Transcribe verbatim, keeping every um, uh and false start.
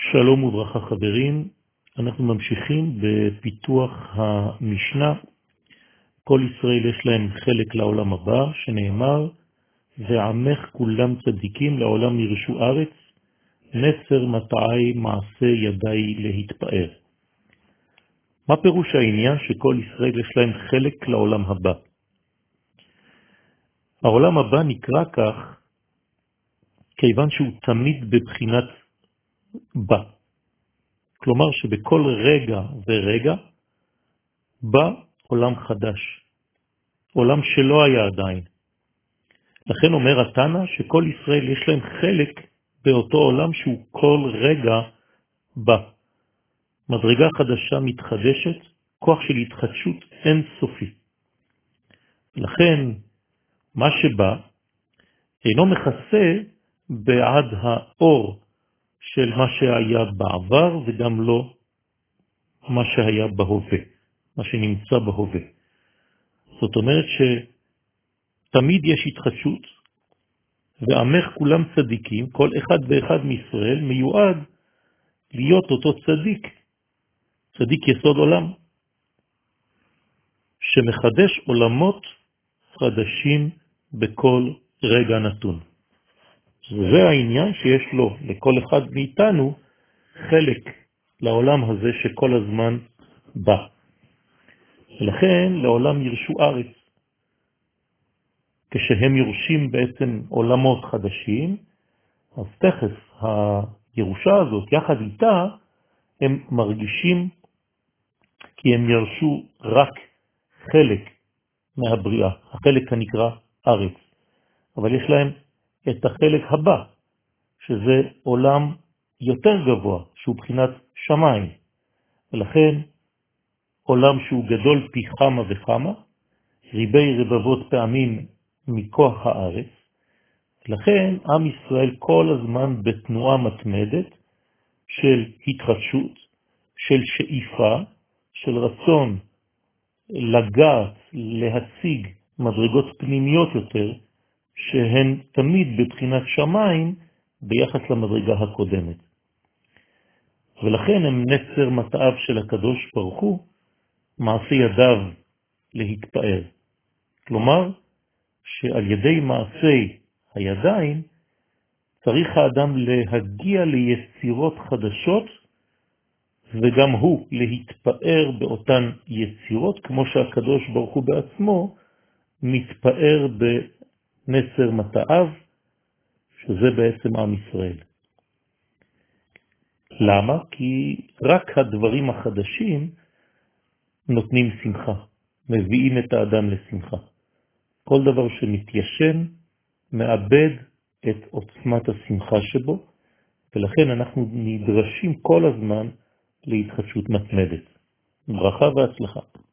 שלום וברכה חברים, אנחנו ממשיכים בפיתוח המשנה. כל ישראל יש להם חלק לעולם הבא, שנאמר, ועמך כולם צדיקים לעולם ירשו ארץ, נצר מטעי מעשה ידי להתפאר. מה פירוש העניין שכל ישראל יש להם חלק לעולם הבא? העולם הבא נקרא כך, כיוון שהוא תמיד בבחינת בא. כלומר שבכל רגע ורגע בא עולם חדש, עולם שלא היה עדיין. לכן אומר התנא שכל ישראל יש להם חלק באותו עולם שהוא כל רגע בא. מדרגה חדשה מתחדשת, כוח של התחדשות אין סופי. לכן מה שבא אינו מכסה בעד האור של מה שהיה בעבר וגם לא מה שהיה בהווה, מה שנמצא בהווה. זאת אומרת שתמיד יש התחדשות, ועמך כולם צדיקים, כל אחד ואחד מישראל מיועד להיות אותו צדיק, צדיק יסוד עולם, שמחדש עולמות חדשים בכל רגע נתון. זה העניין שיש לו, לכל אחד מאיתנו, חלק לעולם הזה שכל הזמן בא. ולכן לעולם ירשו ארץ. כשהם יורשים בעצם עולמות חדשים, אז תכף הירושה הזאת, יחד איתה, הם מרגישים כי הם ירשו רק חלק מהבריאה, החלק הנקרא ארץ. אבל יש להם את החלק הבא, שזה עולם יותר גבוה, שהוא בחינת שמיים. ולכן עולם שהוא גדול פי כמה וכמה, ריבי רבבות פעמים מכוח הארץ. לכן עם ישראל כל הזמן בתנועה מתמדת של התחדשות, של שאיפה, של רצון לגעת, להציג מדרגות פנימיות יותר, שהן תמיד בבחינת שמיים ביחס למדרגה הקודמת. ולכן הם נצר מטעיו של הקדוש ברוך הוא, מעשה ידיו להתפאר. כלומר, שעל ידי מעשי הידיים צריך האדם להגיע ליצירות חדשות, וגם הוא להתפאר באותן יצירות, כמו שהקדוש ברוך הוא בעצמו מתפאר בנצר מטעיו, שזה בעצם עם ישראל. למה? כי רק הדברים החדשים נותנים שמחה, מביאים את האדם לשמחה. כל דבר שמתיישן מאבד את עוצמת השמחה שבו, ולכן אנחנו נדרשים כל הזמן להתחדשות מתמדת. ברכה והצלחה.